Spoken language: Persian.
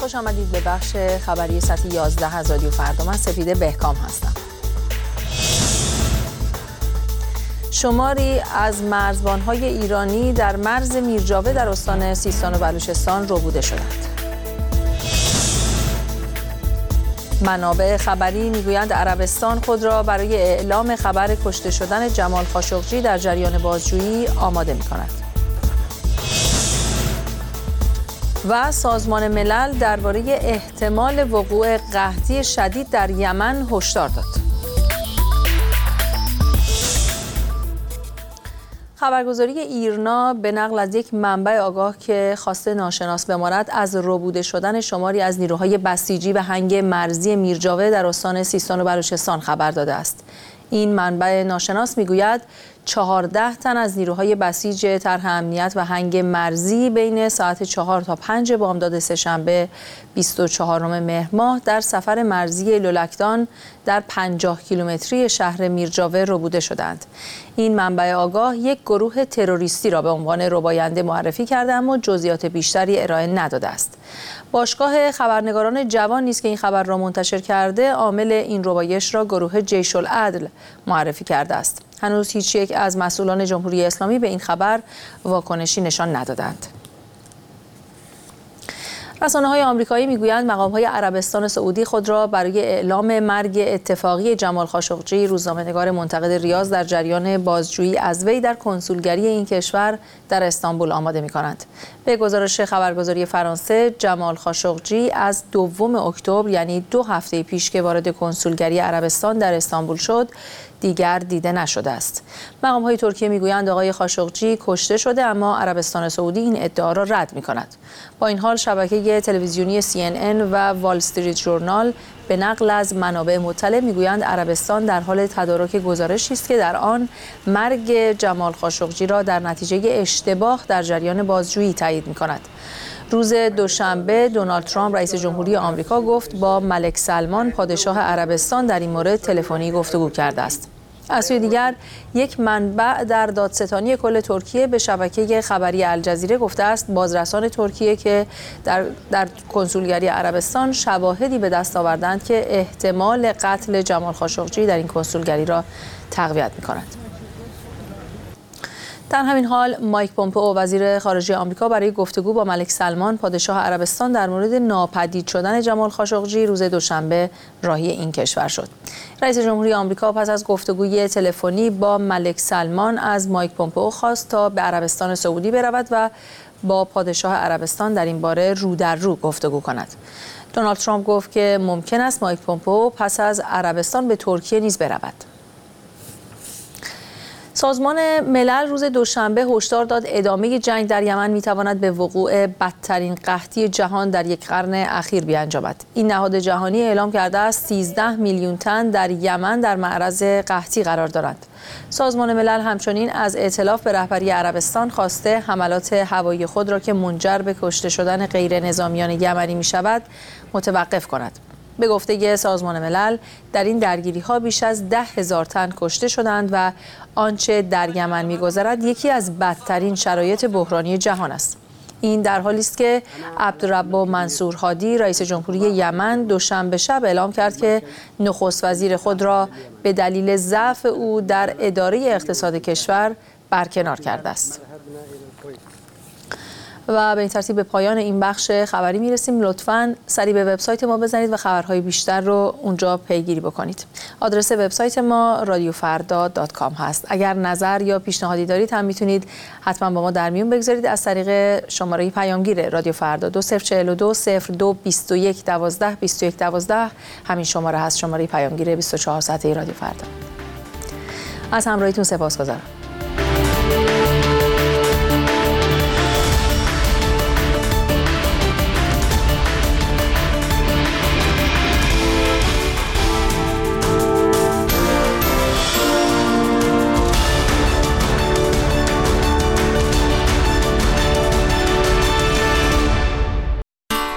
خوش آمدید به بخش خبری ساعت 11 از رادیو فردا. من سپیده بهکام هستم. شماری از مرزبان‌های ایرانی در مرز میرجاوه در استان سیستان و بلوچستان ربوده شدند. منابع خبری میگویند عربستان خود را برای اعلام خبر کشته شدن جمال خاشقجی در جریان بازجویی آماده می‌کند. و سازمان ملل درباره احتمال وقوع قحطی شدید در یمن هشدار داد. خبرگزاری ایرنا به نقل از یک منبع آگاه که خواسته ناشناس بماند از ربوده شدن شماری از نیروهای بسیجی به هنگ مرزی میرجاوه در استان سیستان و بلوچستان خبر داده است. این منبع ناشناس میگوید 14 تن از نیروهای بسیج طرح امنیت و هنگ مرزی بین ساعت 4 تا 5 بامداد سه‌شنبه 24 مهر ماه در سفر مرزی لولکدان در 50 کیلومتری شهر میرجاوه ربوده شدند. این منبع آگاه یک گروه تروریستی را به عنوان رباینده معرفی کرده اما جزئیات بیشتری ارائه نداده است. باشگاه خبرنگاران جوان نیز که این خبر را منتشر کرده عامل این ربایش را گروه جیش العدل معرفی کرده است. هنوز هیچ یک از مسئولان جمهوری اسلامی به این خبر واکنشی نشان ندادند. رسانه‌های آمریکایی میگویند مقام‌های عربستان سعودی خود را برای اعلام مرگ اتفاقی جمال خاشقجی، روزنامه‌نگار منتقد ریاض، در جریان بازجویی از وی در کنسولگری این کشور در استانبول آماده می‌کنند. به گزارش خبرگزاری فرانسه، جمال خاشقجی از 2 اکتبر یعنی 2 هفته پیش که وارد کنسولگری عربستان در استانبول شد، دیگر دیده نشده است. مقام‌های ترکیه میگویند آقای خاشقجی کشته شده، اما عربستان سعودی این ادعا را رد می‌کند. با این حال شبکه تلویزیونی CNN و وال استریت ژورنال به نقل از منابع مطلع میگویند عربستان در حال تدارک گزارشی است که در آن مرگ جمال خاشقجی را در نتیجه اشتباه در جریان بازجویی تایید می‌کند. روز دوشنبه دونالد ترامپ رئیس جمهوری آمریکا گفت با ملک سلمان پادشاه عربستان در این مورد تلفنی گفتگو کرده است. از سوی دیگر یک منبع در دادستانی کل ترکیه به شبکه خبری الجزیره گفته است بازرسان ترکیه که در کنسولگری عربستان شواهدی به دست آوردند که احتمال قتل جمال خاشقجی در این کنسولگری را تقویت می‌کند. در همین حال مایک پومپئو وزیر خارجه آمریکا برای گفتگو با ملک سلمان پادشاه عربستان در مورد ناپدید شدن جمال خاشقجی روز دوشنبه راهی این کشور شد. رئیس جمهوری آمریکا پس از گفتگوی تلفنی با ملک سلمان از مایک پومپئو خواست تا به عربستان سعودی برود و با پادشاه عربستان در این باره رو در رو گفتگو کند. دونالد ترامپ گفت که ممکن است مایک پومپئو پس از عربستان به ترکیه نیز برود. سازمان ملل روز دوشنبه هشدار داد ادامه جنگ در یمن میتواند به وقوع بدترین قحطی جهان در یک قرن اخیر بیانجامد. این نهاد جهانی اعلام کرده است 13 میلیون تن در یمن در معرض قحطی قرار دارند. سازمان ملل همچنین از ائتلاف به رهبری عربستان خواسته حملات هوایی خود را که منجر به کشته شدن غیر نظامیان یمنی میشود متوقف کند. به گفته سازمان ملل در این درگیری‌ها بیش از 10,000 تن کشته شدند و آنچه در یمن می‌گذرد یکی از بدترین شرایط بحرانی جهان است. این در حالی است که عبدالرب منصور هادی رئیس جمهوری یمن دوشنبه شب اعلام کرد که نخست وزیر خود را به دلیل ضعف او در اداره اقتصاد کشور برکنار کرده است. و به این ترتیب به پایان این بخش خبری میرسیم. لطفاً سریع به وبسایت ما بزنید و خبرهای بیشتر رو اونجا پیگیری بکنید. آدرس وبسایت ما radiofarda.com هست. اگر نظر یا پیشنهادی دارید هم میتونید حتما با ما در میون بگذارید از طریق شماره پیامگیر رادیو فردا 2042 02 21 12 21 12. همین شماره هست، شماره پیامگیر 24 ساعته رادیو فردا. از همراهیتون سپاسگزارم.